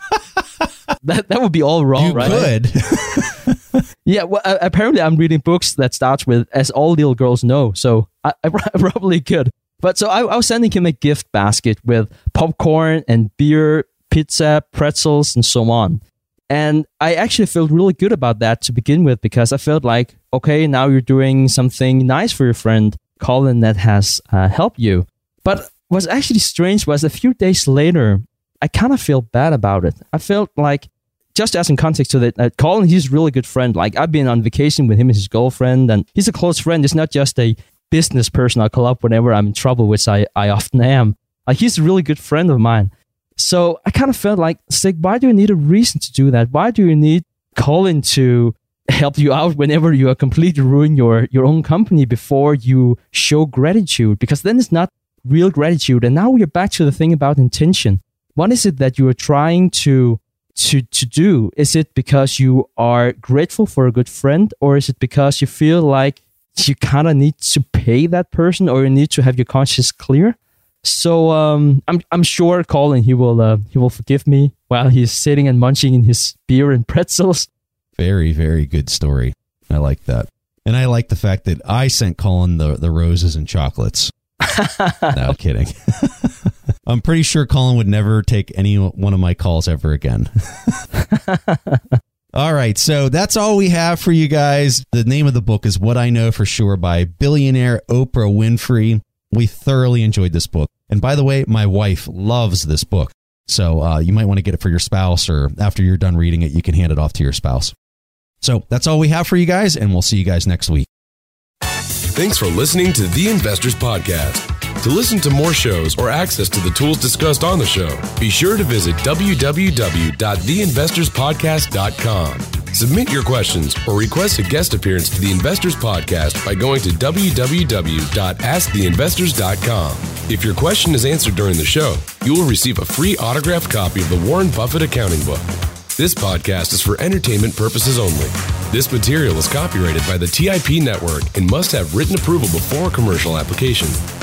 that that would be all wrong, you right? You could. Yeah, well, uh, apparently I'm reading books that starts with "as all little girls know," so I, I probably could. But so I, I was sending him a gift basket with popcorn and beer, pizza, pretzels, and so on. And I actually felt really good about that to begin with because I felt like, okay, now you're doing something nice for your friend Colin that has uh, helped you. But what's actually strange was a few days later, I kind of felt bad about it. I felt like, just as in context to that, uh, Colin, he's a really good friend. Like I've been on vacation with him and his girlfriend, and he's a close friend. It's not just a business person I call up whenever I'm in trouble, which I, I often am. Like he's a really good friend of mine. So I kind of felt like, Stig, why do you need a reason to do that? Why do you need Colin to help you out whenever you are completely ruin your, your own company before you show gratitude? Because then it's not real gratitude. And now we're back to the thing about intention. What is it that you are trying to, to, to do? Is it because you are grateful for a good friend? Or is it because you feel like you kind of need to pay that person or you need to have your conscience clear? So um, I'm I'm sure Colin he will uh, he will forgive me while he's sitting and munching in his beer and pretzels. Very, very good story. I like that, and I like the fact that I sent Colin the the roses and chocolates. No kidding. I'm pretty sure Colin would never take any one of my calls ever again. All right, so that's all we have for you guys. The name of the book is What I Know for Sure by billionaire Oprah Winfrey. We thoroughly enjoyed this book. And by the way, my wife loves this book. So uh, you might want to get it for your spouse, or after you're done reading it, you can hand it off to your spouse. So that's all we have for you guys, and we'll see you guys next week. Thanks for listening to The Investors Podcast. To listen to more shows or access to the tools discussed on the show, be sure to visit w w w dot the investors podcast dot com. Submit your questions or request a guest appearance to the Investors Podcast by going to w w w dot ask the investors dot com. If your question is answered during the show, you will receive a free autographed copy of the Warren Buffett Accounting Book. This podcast is for entertainment purposes only. This material is copyrighted by the T I P Network and must have written approval before commercial application.